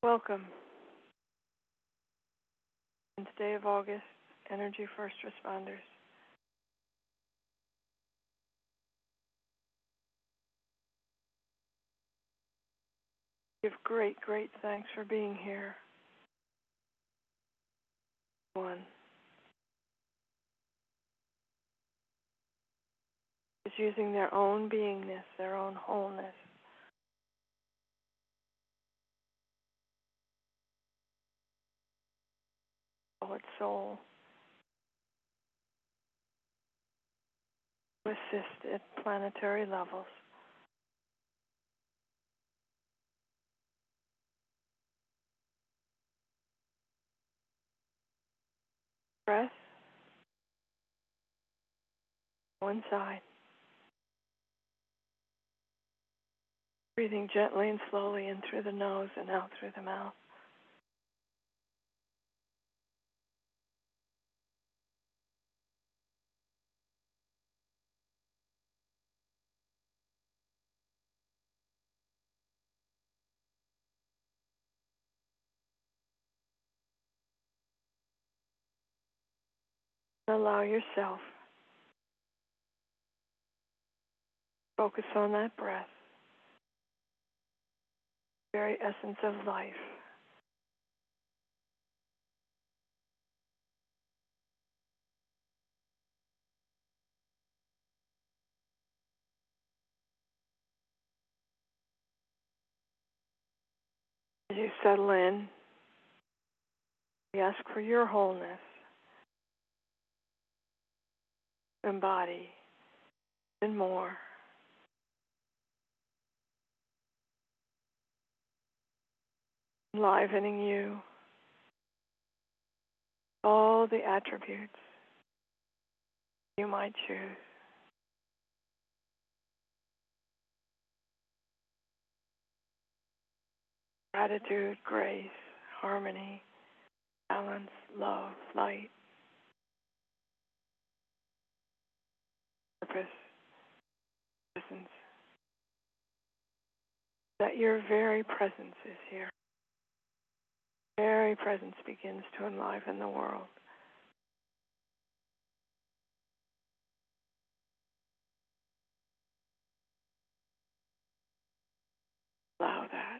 Welcome. On today of August, Energy First Responders. Give great thanks for being here. One is using their own beingness, their own wholeness. Its soul to assist at planetary levels. Breath. Go inside. Breathing gently and slowly in through the nose and out through the mouth. Allow yourself to focus on that breath, the very essence of life. As you settle in, we ask for your wholeness, embody, and more. Enlivening you, all the attributes you might choose. Gratitude, grace, harmony, balance, love, light, purpose, presence. That your very presence is here. Very presence begins to enliven the world. Allow that.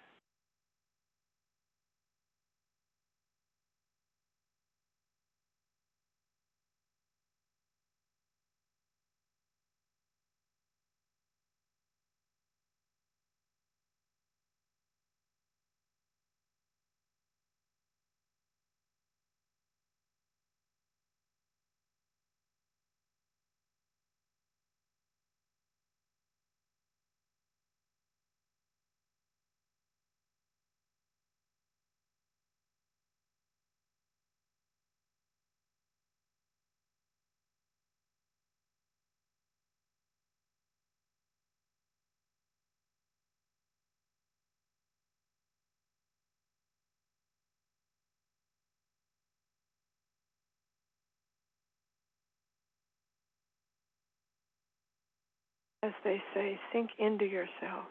As they say, sink into yourself,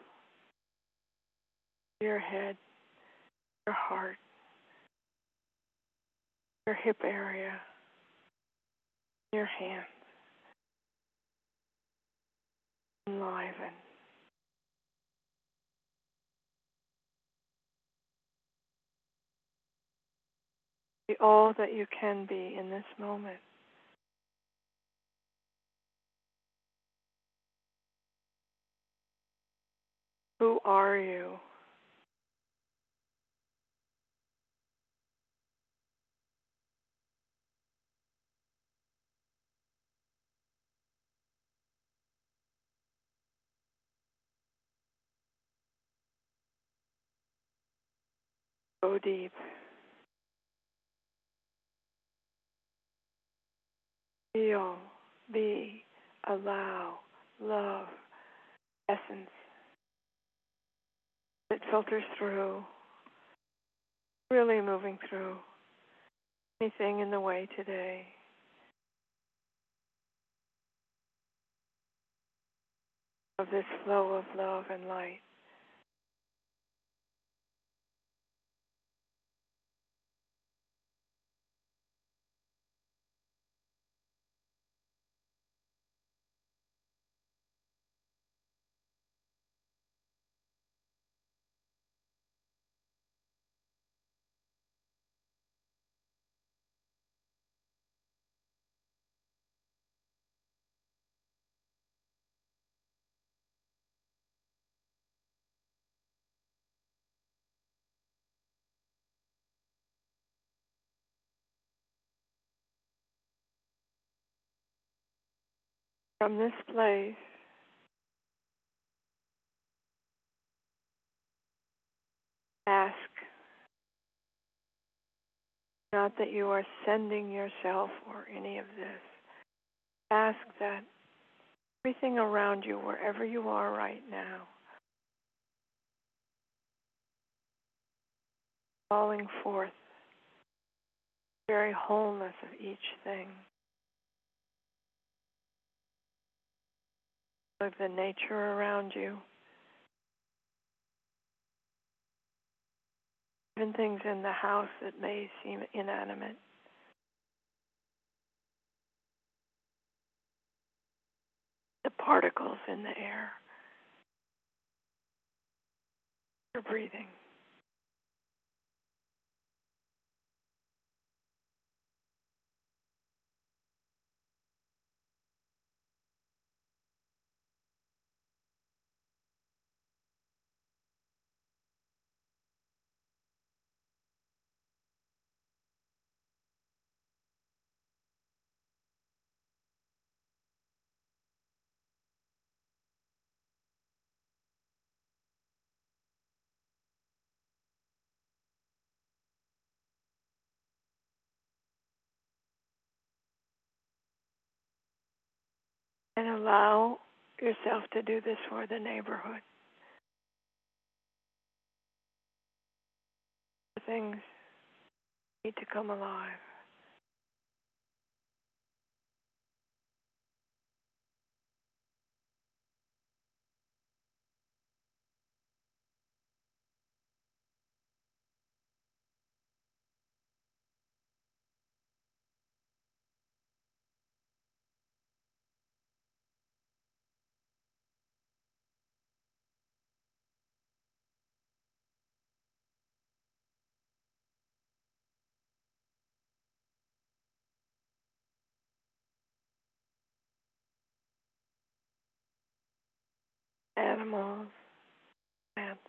your head, your heart, your hip area, your hands. Enliven. Be all that you can be in this moment. Who are you? Go deep. Feel, be, allow, love, essence that filters through, really moving through anything in the way today. Of this flow of love and light. From this place, ask, not that you are sending yourself or any of this, ask that everything around you, wherever you are right now, calling forth the very wholeness of each thing, of the nature around you, even things in the house that may seem inanimate. The particles in the air, your breathing. And allow yourself to do this for the neighborhood. Things need to come alive. Animals, plants,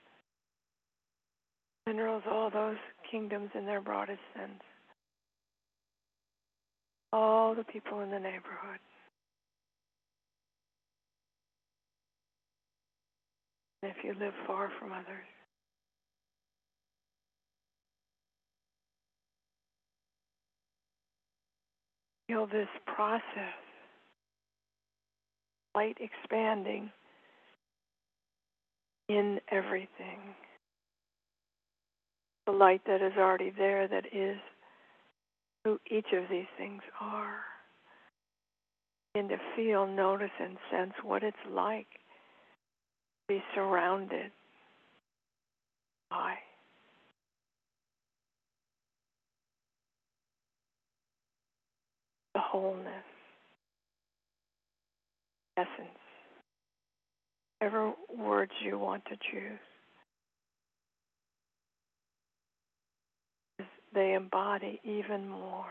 minerals, all those kingdoms in their broadest sense. All the people in the neighborhood. And if you live far from others, feel this process, light expanding in everything. The light that is already there, that is who each of these things are. And to feel, notice, and sense what it's like to be surrounded by the wholeness, essence, whatever words you want to choose. They embody even more.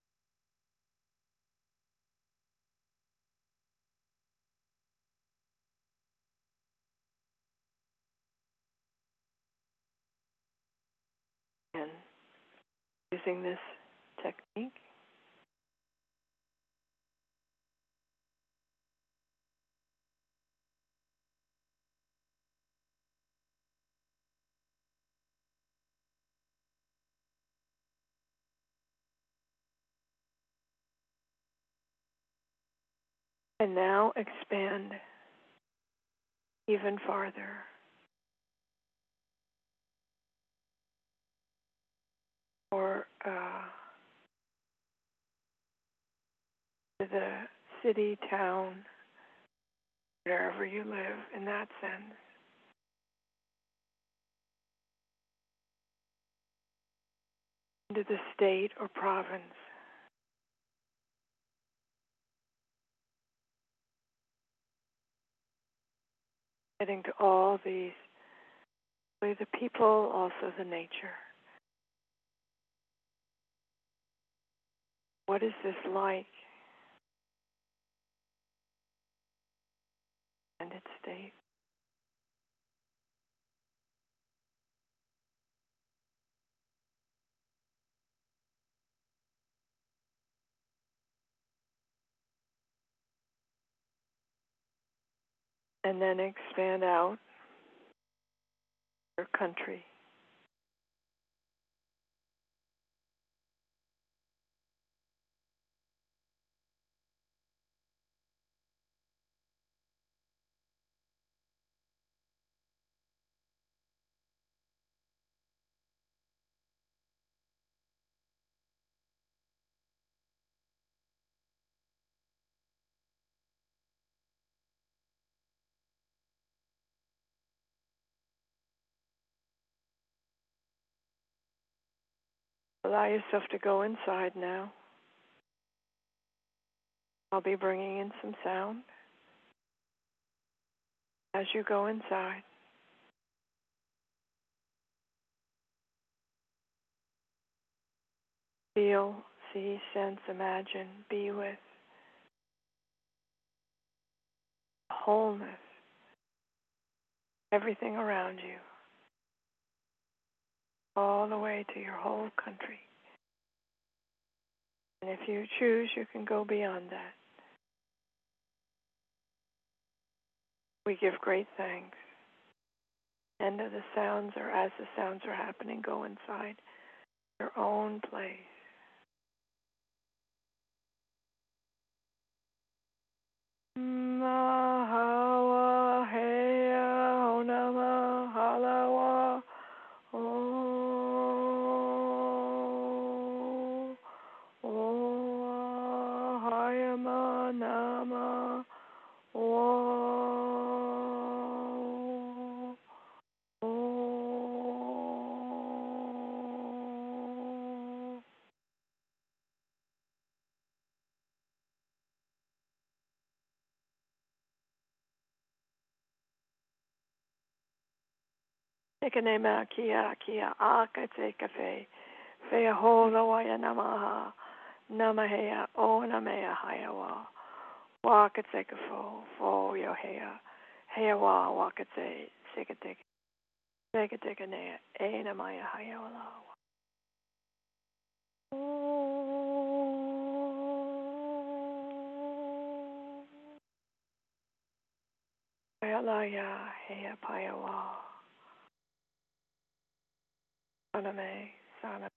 And using this technique, and now expand even farther. Or to the city, town, wherever you live in that sense. Into the state or province. Getting to all these, the people, also the nature. What is this like? And its state. And then expand out your country. Allow yourself to go inside now. I'll be bringing in some sound. As you go inside, feel, see, sense, imagine, be with wholeness, everything around you, all the way to your whole country. And if you choose, you can go beyond that. We give great thanks. And of the sounds, or as the sounds are happening, go inside your own place. Mahawa Heya Onama Halawa O Hayama Nama Tekanema kia kia akate kafe fea hola waya namaha namahea o namea hayawa wakate kafo fo yo hea hea wa wakate sekate sekate nea e namaya hayawala Hayalaya hea payawa saname sana.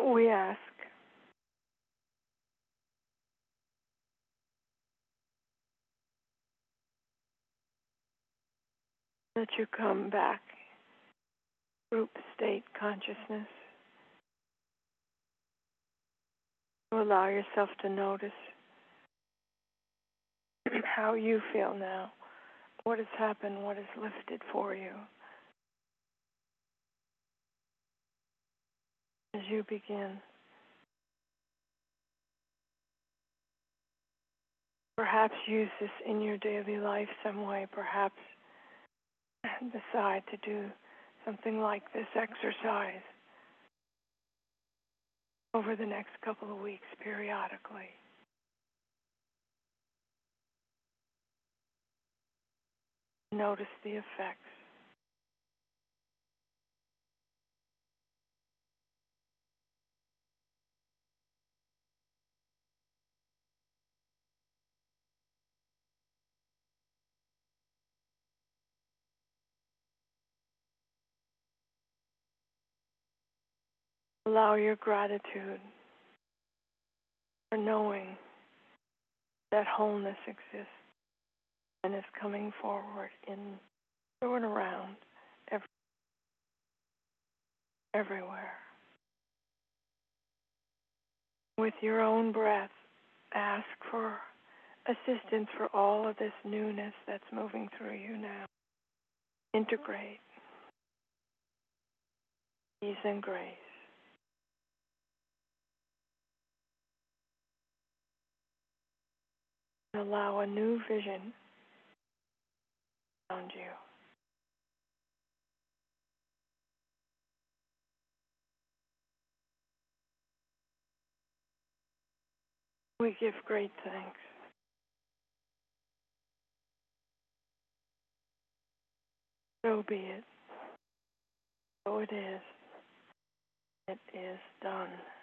we ask that you come back, group state consciousness, to allow yourself to notice how you feel now, what has happened, what is lifted for you. As you begin, perhaps use this in your daily life some way, perhaps decide to do something like this exercise over the next couple of weeks periodically. Notice the effects. Allow your gratitude for knowing that wholeness exists and is coming forward in through and around everywhere. With your own breath, ask for assistance for all of this newness that's moving through you now. Integrate ease and grace. And allow a new vision around you. We give great thanks. So be it. So it is. It is done.